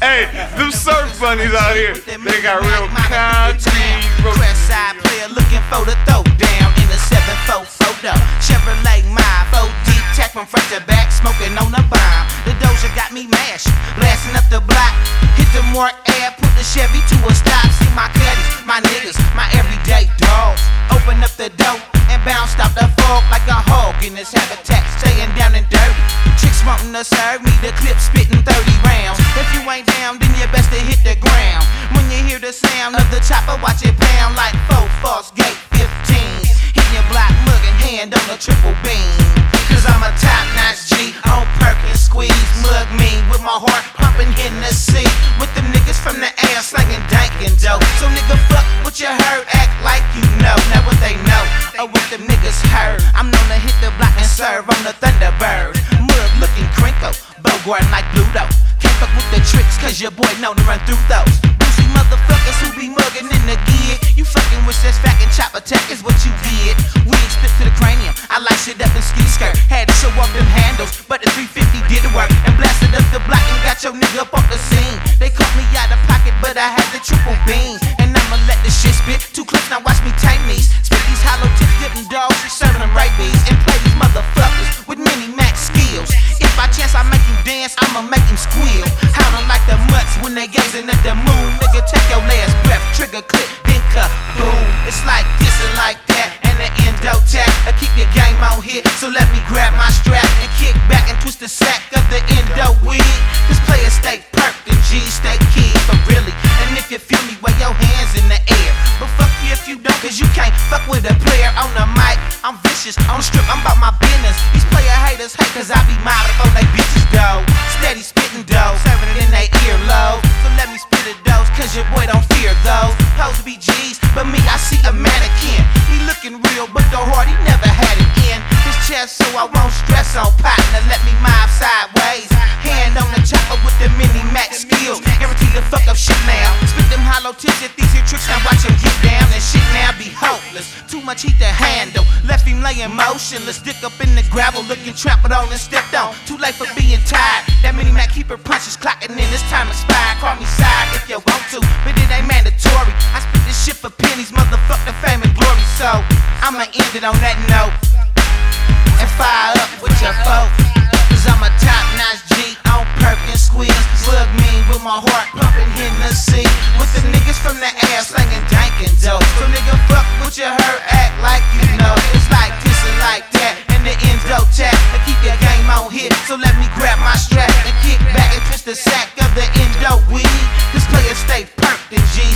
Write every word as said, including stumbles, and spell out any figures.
Hey, them surf bunnies out here, they got real concrete. Crest side player looking for the throw down in the seven four photo. Chevrolet my four deep tech from front to back, smoking on the bomb. The Doja got me mashed, blasting up the block. Hit the Mark air, put the Chevy to a stop. See my cutties, my niggas, my everyday dogs. Open up the door and bounce off the fork like a hog in this habitat, staying down and dirty. Chicks wanting to serve me the clip, spitting thirty rounds. If you ain't down, then you best to hit the ground. When you hear the sound of the chopper, watch it pound like four false gate fifteens. Hitting your block, mugging hand on the triple beam. Cause I'm a top-notch G on Perkins squeeze. Mug me with my heart pumping in the sea. With them niggas from the air slanging dank and dope. So nigga fuck what you heard, act like you know. Now what they know, or what them niggas heard. I'm known to hit the block and serve on the Thunderbird. Mug looking crinkle, Bogart like Bluto. Can't fuck with the tricks cause your boy known to run through those. Boozy motherfuckers who be mugging in the gear. You fucking with this fat and chop attack is what you did. We spit to the cranium, I like shit up in ski skirt. Had to show off them handles, but the three fifty did the work. And blasted up the block and got your nigga up off the scene. They caught me out of pocket, but I had the triple beam. And I'ma let the shit spit. Two clips, now watch me tame these. Spit these hollow tips, dipping dogs, serving them rabies. And play these motherfuckers with mini max skills. If by chance I make him dance, I'ma make him squeal. Howling like the mutts when they gazing at the moon. Nigga, take your last breath, trigger click, then cut, boom. It's like this and like that, and the endo tech. I keep your game on here, so let me grab my strap and kick back and twist the sack of the endo weed. Cause players stay perked and G's stay key for really. And if you feel me, wave your hands in the air. But fuck you if you don't, cause you can't fuck with a player on the mic. I'm vicious, on strip, I'm about my business. These player haters hate cause I be mild before they bitches go. Steady spitting dough, serving it in they earlobe. So let me spit a dose, cause your boy don't fear those. Supposed to be G's, but me, I see a mannequin. He looking real, but the heart, he never had it in his chest, so I won't stress on partner. Let me mob sideways. Hand on the chopper with the mini max skills. Guarantee the fuck up shit now. Spit them hollow tips at these here tricks, now watch him get down. And shit now be hopeless. Too much heat to handle. Left him laying motionless. Dick up in the gravel, looking trampled on and stepped on. Too late for being tired. That mini mac keeper punches clocking in. It's time expired. Call me side if you want to, but it ain't mandatory. I spit this shit for pennies, motherfuck the fame and glory. So I'ma end it on that note and fire up with your folk. Cause I'm a top-notch G on Perkins squeeze. Slug me with my heart pumping in the sea. With the niggas from the air slanging dank and dope. So nigga fuck what you heard, act like you know. It's like this and like that, and the endo tech. I keep your game on here, so let me grab my strap and kick back and twist the sack of the endo weed. This player stay perked and G